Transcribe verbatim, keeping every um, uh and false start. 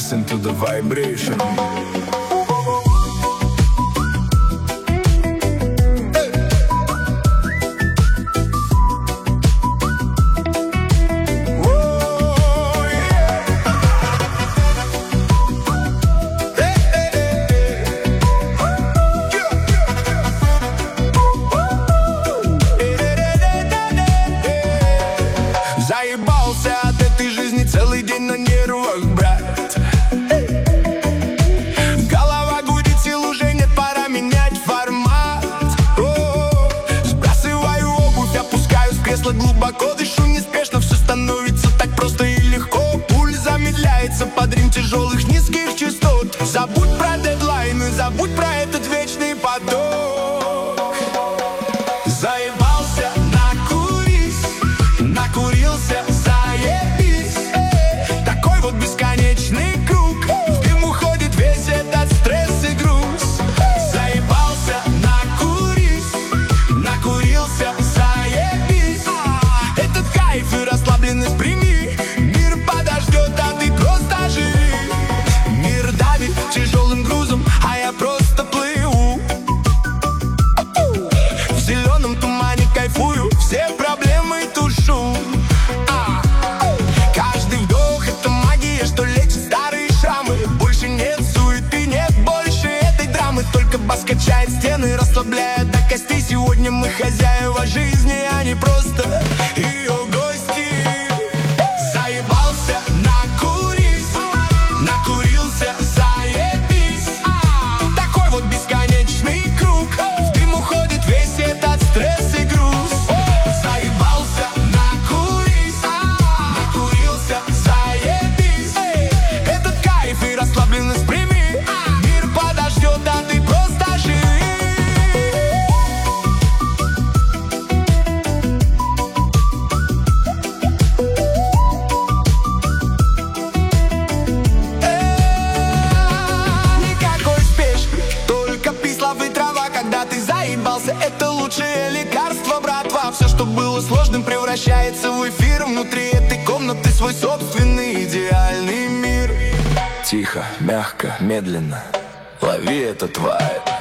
listen to the vibration. Заебался от этой жизни целый день на нервах, брат. Голова гудит, сил уже нет, пора менять формат. О-о-о. Сбрасываю обувь, опускаюсь в кресло, глубоко дышу неспешно. Все становится так просто и легко. Пульс замедляется под ритм тяжелых низких частот. Забудь про дедлайны, забудь про этот вечный поток. Заебался, накурись, накурился, заебись. Такой вот бесконечный круг, в дым уходит весь этот стресс и груз. Заебался, накурись, накурился, заебись. Этот кайф и расслабленность прими. Мир подождет, а ты просто живи. Мир давит тяжелым грузом, а я просто плыву. В зеленом тумане кайфую, все проблемы тушу. а. Каждый вдох — это магия, что лечит старые шрамы. Больше нет суеты, нет больше этой драмы. Только бас качает стены, расслабляя до костей. Сегодня мы хозяева жизни, а не просто ее гости. Заебался, накурись, накурился, заебись. Такой вот бесконечный круг, в дым уходит весь этот стресс и груз. Заебался, накурись, накурился, заебись. Этот кайф и расслабленность прими. Мир подождет, а ты просто живи. Никакой спешки, только пислав и трава. Когда ты заебался, это лучшее лекарство, братва. Все, что было сложным, превращается в эфир. Внутри этой комнаты свой собственный идеальный мир. Тихо, мягко, медленно лови этот вайб.